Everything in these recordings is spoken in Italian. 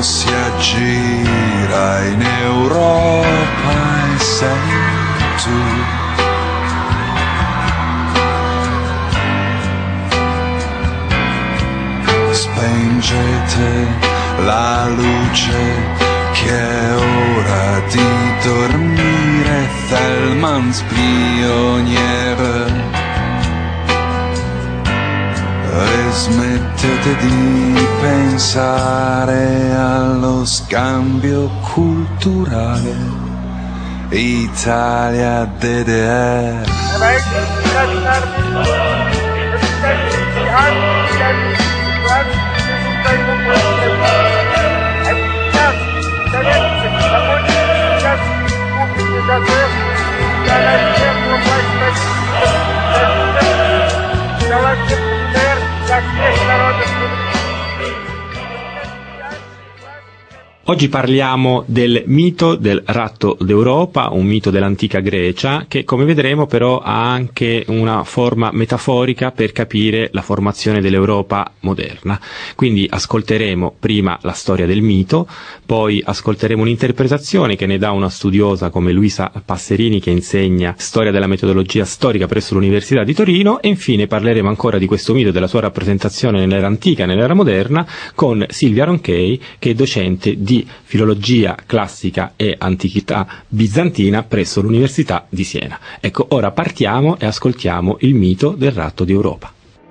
si aggira in Europa e sei tu. Spengete la luce che è ora di dormire, Thälmans pioniere. E smettete di pensare allo scambio culturale Italia DDR. Oggi parliamo del mito del ratto d'Europa, un mito dell'antica Grecia che, come vedremo, però ha anche una forma metaforica per capire la formazione dell'Europa moderna. Quindi ascolteremo prima la storia del mito, poi ascolteremo un'interpretazione che ne dà una studiosa come Luisa Passerini, che insegna storia della metodologia storica presso l'Università di Torino, e infine parleremo ancora di questo mito e della sua rappresentazione nell'era antica e nell'era moderna con Silvia Ronchey, che è docente di filologia classica e antichità bizantina presso l'Università di Siena. Ecco, ora partiamo e ascoltiamo il mito del ratto d'Europa.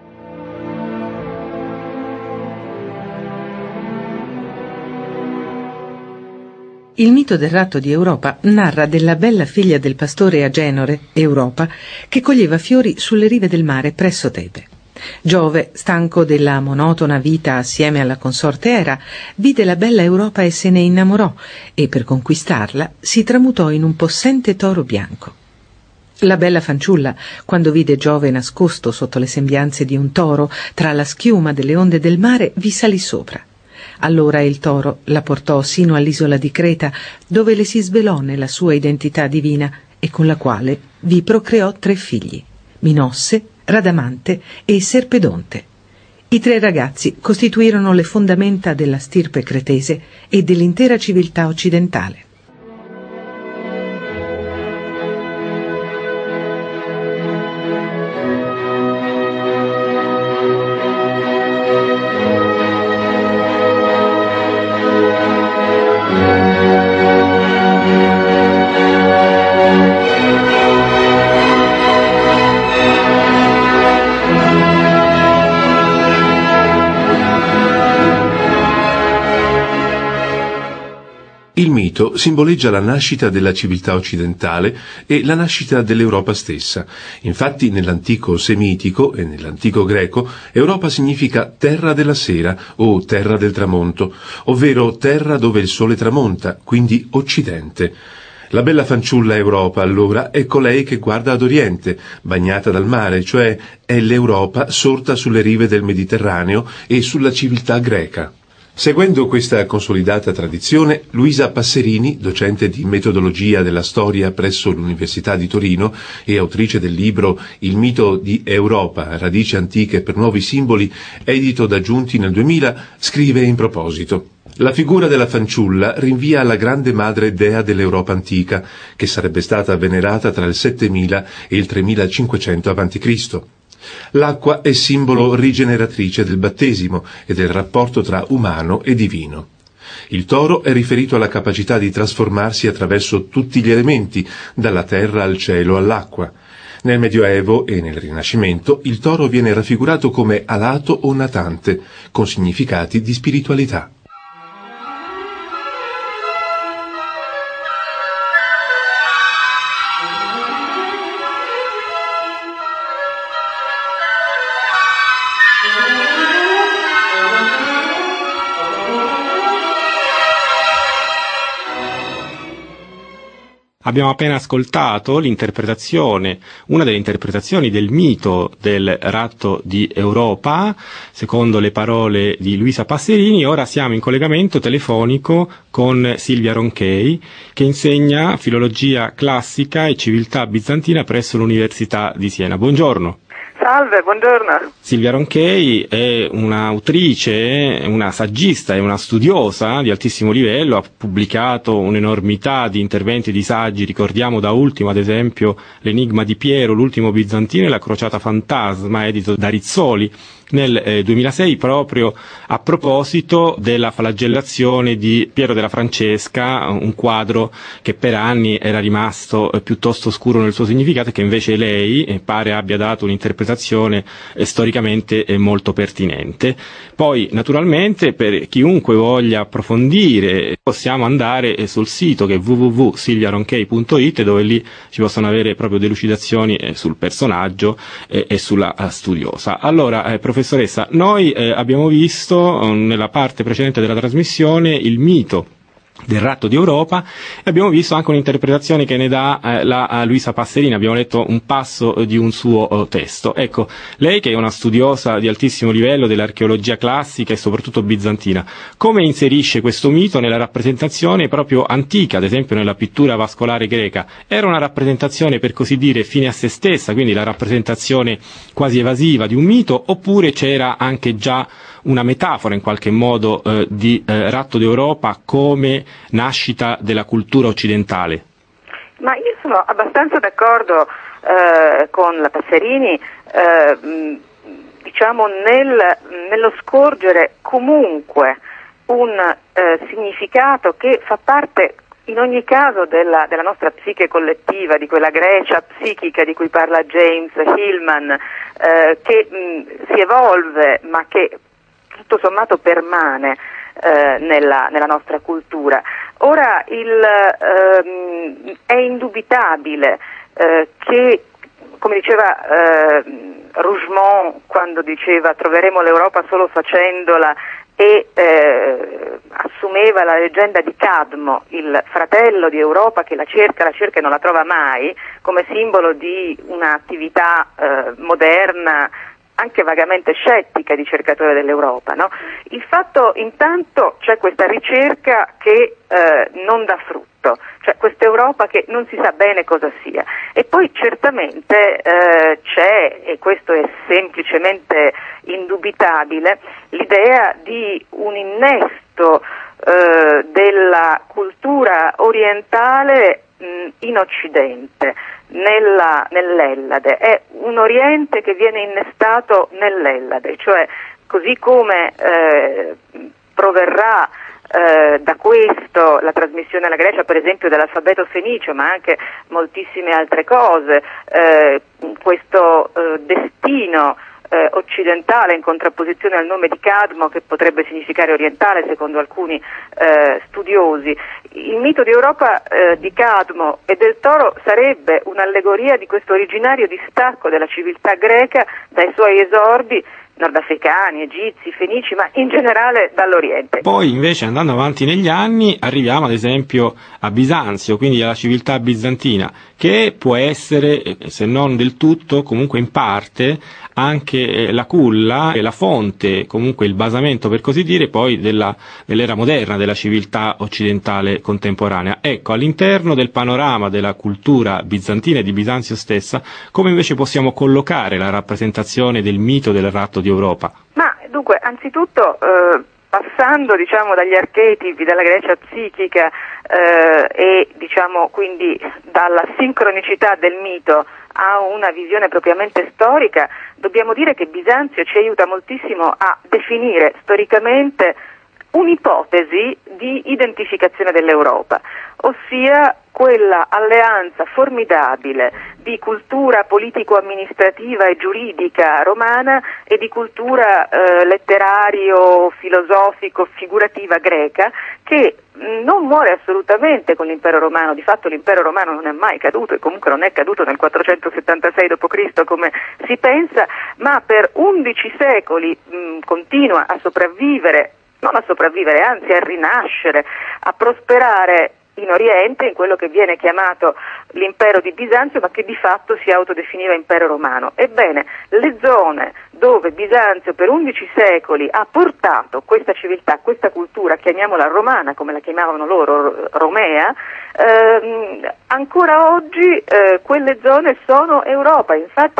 Il mito del ratto di Europa narra della bella figlia del pastore Agenore, Europa, che coglieva fiori sulle rive del mare presso Tebe. Giove, stanco della monotona vita assieme alla consorte Era, vide la bella Europa e se ne innamorò, e per conquistarla si tramutò in un possente toro bianco. La bella fanciulla, quando vide Giove nascosto sotto le sembianze di un toro tra la schiuma delle onde del mare, vi salì sopra. Allora il toro la portò sino all'isola di Creta, dove le si svelò nella sua identità divina e con la quale vi procreò 3 figli: Minosse, Radamante e Serpedonte. I 3 ragazzi costituirono le fondamenta della stirpe cretese e dell'intera civiltà occidentale. Il mito simboleggia la nascita della civiltà occidentale e la nascita dell'Europa stessa. Infatti, nell'antico semitico e nell'antico greco, Europa significa terra della sera o terra del tramonto, ovvero terra dove il sole tramonta, quindi Occidente. La bella fanciulla Europa, allora, è colei che guarda ad oriente, bagnata dal mare, cioè è l'Europa sorta sulle rive del Mediterraneo e sulla civiltà greca. Seguendo questa consolidata tradizione, Luisa Passerini, docente di metodologia della storia presso l'Università di Torino e autrice del libro Il mito di Europa, radici antiche per nuovi simboli, edito da Giunti nel 2000, scrive in proposito: la figura della fanciulla rinvia alla grande madre dea dell'Europa antica, che sarebbe stata venerata tra il 7000 e il 3500 a.C. L'acqua è simbolo rigeneratrice del battesimo e del rapporto tra umano e divino. Il toro è riferito alla capacità di trasformarsi attraverso tutti gli elementi, dalla terra al cielo all'acqua. Nel Medioevo e nel Rinascimento il toro viene raffigurato come alato o natante, con significati di spiritualità. Abbiamo appena ascoltato l'interpretazione, una delle interpretazioni del mito del ratto di Europa, secondo le parole di Luisa Passerini. Ora siamo in collegamento telefonico con Silvia Ronchey, che insegna filologia classica e civiltà bizantina presso l'Università di Siena. Buongiorno. Salve, buongiorno. Silvia Ronchey è un'autrice, una saggista e una studiosa di altissimo livello, ha pubblicato un'enormità di interventi e di saggi, ricordiamo da ultimo ad esempio L'enigma di Piero, l'ultimo bizantino e la crociata fantasma, edito da Rizzoli nel 2006, proprio a proposito della flagellazione di Piero della Francesca, un quadro che per anni era rimasto piuttosto oscuro nel suo significato e che invece lei pare abbia dato un'interpretazione storicamente molto pertinente. Poi naturalmente per chiunque voglia approfondire possiamo andare sul sito che è www.silviaronchey.it, dove lì ci possono avere proprio delucidazioni sul personaggio e sulla studiosa. Allora, professoressa, noi abbiamo visto nella parte precedente della trasmissione il mito del ratto di Europa e abbiamo visto anche un'interpretazione che ne dà la Luisa Passerini, abbiamo letto un passo di un suo testo. Ecco, lei che è una studiosa di altissimo livello dell'archeologia classica e soprattutto bizantina, come inserisce questo mito nella rappresentazione proprio antica, ad esempio nella pittura vascolare greca? Era una rappresentazione per così dire fine a se stessa, quindi la rappresentazione quasi evasiva di un mito, oppure c'era anche già una metafora in qualche modo di ratto d'Europa come nascita della cultura occidentale? Ma io sono abbastanza d'accordo con la Passerini, diciamo nello scorgere comunque un significato che fa parte in ogni caso della nostra psiche collettiva, di quella Grecia psichica di cui parla James Hillman, che si evolve ma che tutto sommato permane nella nostra cultura. Ora è indubitabile che, come diceva Rougemont quando diceva troveremo l'Europa solo facendola, e assumeva la leggenda di Cadmo, il fratello di Europa che la cerca e non la trova mai, come simbolo di un'attività moderna, anche vagamente scettica di cercatore dell'Europa, no? Il fatto intanto c'è questa ricerca che non dà frutto, cioè questa Europa che non si sa bene cosa sia, e poi certamente c'è, e questo è semplicemente indubitabile, l'idea di un innesto della cultura orientale in Occidente, nell'Ellade. È un Oriente che viene innestato nell'Ellade, cioè così come proverrà da questo la trasmissione alla Grecia, per esempio, dell'alfabeto fenicio, ma anche moltissime altre cose, questo destino occidentale in contrapposizione al nome di Cadmo, che potrebbe significare orientale secondo alcuni studiosi. Il mito di Europa di Cadmo e del Toro sarebbe un'allegoria di questo originario distacco della civiltà greca dai suoi esordi nordafricani, egizi, fenici, ma in generale dall'Oriente. Poi invece, andando avanti negli anni, arriviamo ad esempio a Bisanzio, quindi alla civiltà bizantina, che può essere, se non del tutto, comunque in parte, anche la culla e la fonte, comunque il basamento per così dire, poi dell'era moderna, della civiltà occidentale contemporanea. Ecco, all'interno del panorama della cultura bizantina e di Bisanzio stessa, come invece possiamo collocare la rappresentazione del mito del ratto di Europa? Ma dunque, anzitutto passando diciamo dagli archetipi della Grecia psichica e diciamo quindi dalla sincronicità del mito a una visione propriamente storica, dobbiamo dire che Bisanzio ci aiuta moltissimo a definire storicamente un'ipotesi di identificazione dell'Europa, ossia quella alleanza formidabile di cultura politico-amministrativa e giuridica romana e di cultura letterario-filosofico-figurativa greca, che non muore assolutamente con l'impero romano. Di fatto l'impero romano non è mai caduto, e comunque non è caduto nel 476 d.C. come si pensa, ma per 11 secoli continua a sopravvivere, non a sopravvivere, anzi a rinascere, a prosperare in Oriente, in quello che viene chiamato l'impero di Bisanzio, ma che di fatto si autodefiniva impero romano. Ebbene, le zone dove Bisanzio per 11 secoli ha portato questa civiltà, questa cultura, chiamiamola romana, come la chiamavano loro, romea, ancora oggi quelle zone sono Europa. Infatti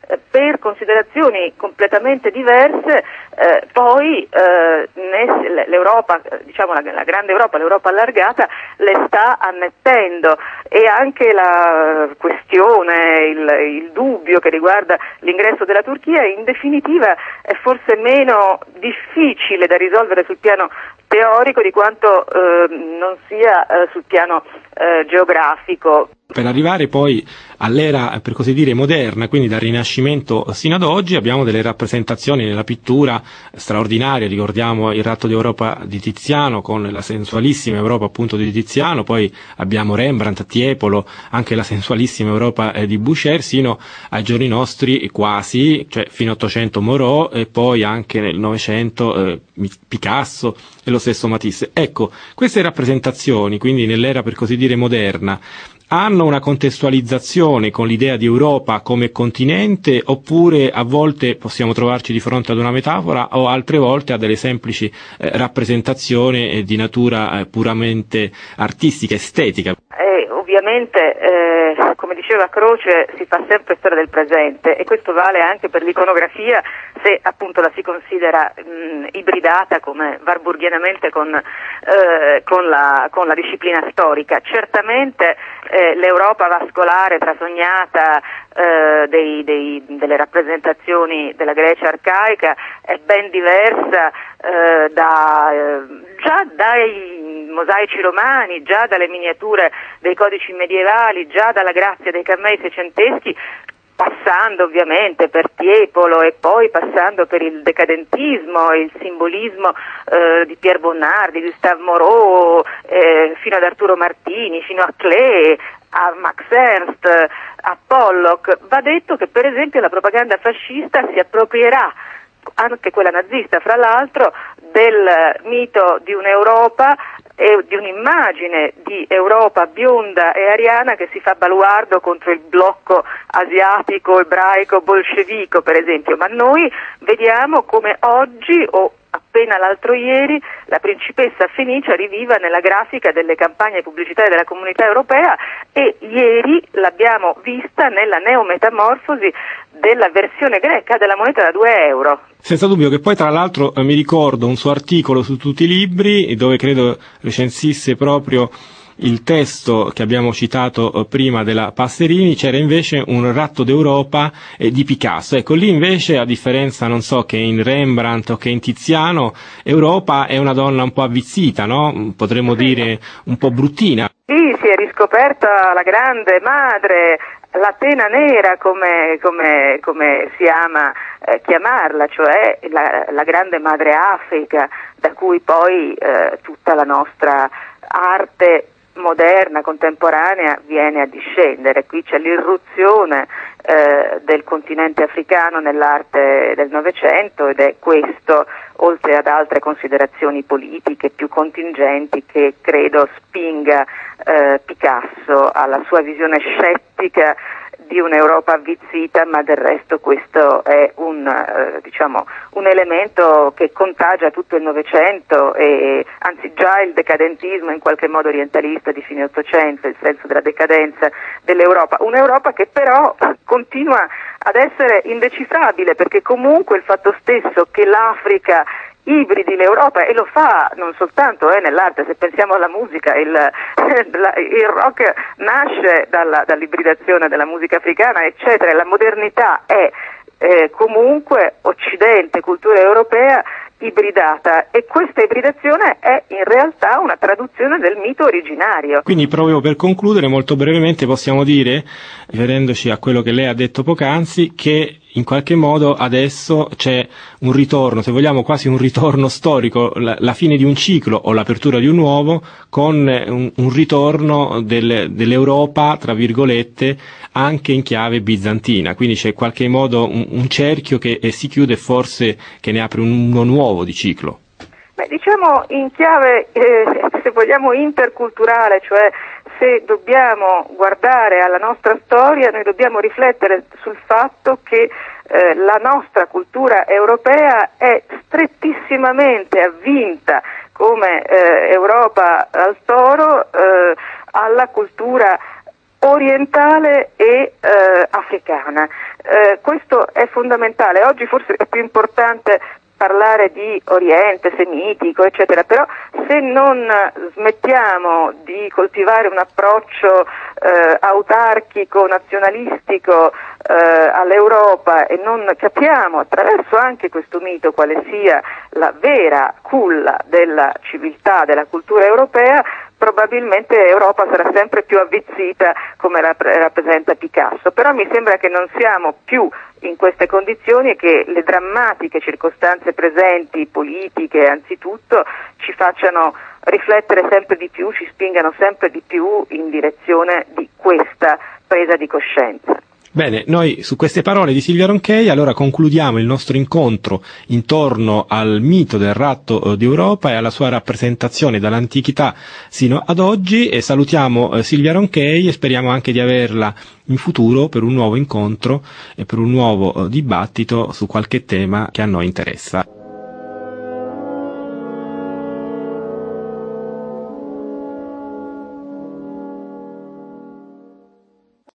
per considerazioni completamente diverse poi l'Europa, diciamo la grande Europa, l'Europa allargata, le sta annettendo, e anche la questione, il dubbio che riguarda l'ingresso della Turchia in definitiva è forse meno difficile da risolvere sul piano teorico di quanto non sia sul piano geografico. Per arrivare poi all'era, per così dire, moderna, quindi dal Rinascimento sino ad oggi, abbiamo delle rappresentazioni nella pittura straordinarie. Ricordiamo il Ratto d'Europa di Tiziano con la sensualissima Europa appunto di Tiziano, poi abbiamo Rembrandt, Tiepolo, anche la sensualissima Europa di Boucher, sino ai giorni nostri quasi, cioè fino all'Ottocento Moreau, e poi anche nel Novecento Picasso e lo stesso Matisse. Ecco, queste rappresentazioni, quindi nell'era per così dire moderna, hanno una contestualizzazione con l'idea di Europa come continente, oppure a volte possiamo trovarci di fronte ad una metafora, o altre volte a delle semplici rappresentazioni di natura puramente artistica, estetica? Ovviamente, come diceva Croce, si fa sempre storia del presente, e questo vale anche per l'iconografia, se appunto la si considera ibridata come warburgianamente con la disciplina storica. Certamente l'Europa vascolare trasognata delle rappresentazioni della Grecia arcaica è ben diversa già dai mosaici romani, già dalle miniature dei codici medievali, già dalla grazia dei cammei seicenteschi, passando ovviamente per Tiepolo e poi passando per il decadentismo, il simbolismo di Pierre Bonnard, di Gustave Moreau, fino ad Arturo Martini, fino a Klee, a Max Ernst, a Pollock. Va detto che per esempio la propaganda fascista si approprierà, anche quella nazista fra l'altro, del mito di un'Europa e di un'immagine di Europa bionda e ariana che si fa baluardo contro il blocco asiatico, ebraico, bolscevico per esempio, ma noi vediamo come oggi, o appena l'altro ieri, la principessa Fenicia riviva nella grafica delle campagne pubblicitarie della Comunità Europea, e ieri l'abbiamo vista nella neometamorfosi della versione greca della moneta da 2 euro. Senza dubbio, che poi tra l'altro mi ricordo un suo articolo su Tutti i Libri, dove credo recensisse proprio il testo che abbiamo citato prima della Passerini. C'era invece un Ratto d'Europa di Picasso. Ecco, lì invece, a differenza, non so, che in Rembrandt o che in Tiziano, Europa è una donna un po' avvizzita, no? Potremmo dire un po' bruttina. Sì, si è riscoperta la grande madre, l'Atena nera come si ama chiamarla, cioè la grande madre Africa, da cui poi tutta la nostra arte moderna, contemporanea, viene a discendere. Qui c'è l'irruzione del continente africano nell'arte del Novecento, ed è questo, oltre ad altre considerazioni politiche più contingenti, che credo spinga Picasso alla sua visione scettica di un'Europa avvizzita, ma del resto questo è un elemento che contagia tutto il Novecento, e anzi già il decadentismo in qualche modo orientalista di fine Ottocento, il senso della decadenza dell'Europa, un'Europa che però continua ad essere indecifrabile, perché comunque il fatto stesso che l'Africa ibridi l'Europa, e lo fa non soltanto nell'arte, se pensiamo alla musica, il rock nasce dall'ibridazione della musica africana, eccetera. La modernità è comunque Occidente, cultura europea ibridata, e questa ibridazione è in realtà una traduzione del mito originario. Quindi, proprio per concludere molto brevemente, possiamo dire, riferendoci a quello che lei ha detto poc'anzi, che in qualche modo adesso c'è un ritorno, se vogliamo quasi un ritorno storico, la fine di un ciclo o l'apertura di un nuovo, con un ritorno dell'Europa, tra virgolette, anche in chiave bizantina. Quindi c'è in qualche modo un cerchio che si chiude, forse che ne apre uno nuovo di ciclo. Beh, diciamo in chiave, se vogliamo, interculturale, cioè se dobbiamo guardare alla nostra storia, noi dobbiamo riflettere sul fatto che la nostra cultura europea è strettissimamente avvinta come Europa al toro alla cultura orientale e africana. questo è fondamentale. Oggi forse è più importante parlare di Oriente semitico, eccetera, però se non smettiamo di coltivare un approccio autarchico, nazionalistico all'Europa e non capiamo attraverso anche questo mito quale sia la vera culla della civiltà, della cultura europea, probabilmente Europa sarà sempre più avvizzita come rappresenta Picasso, però mi sembra che non siamo più in queste condizioni e che le drammatiche circostanze presenti, politiche anzitutto, ci facciano riflettere sempre di più, ci spingano sempre di più in direzione di questa presa di coscienza. Bene, noi su queste parole di Silvia Ronchey allora concludiamo il nostro incontro intorno al mito del ratto d'Europa e alla sua rappresentazione dall'antichità sino ad oggi, e salutiamo Silvia Ronchey e speriamo anche di averla in futuro per un nuovo incontro e per un nuovo dibattito su qualche tema che a noi interessa.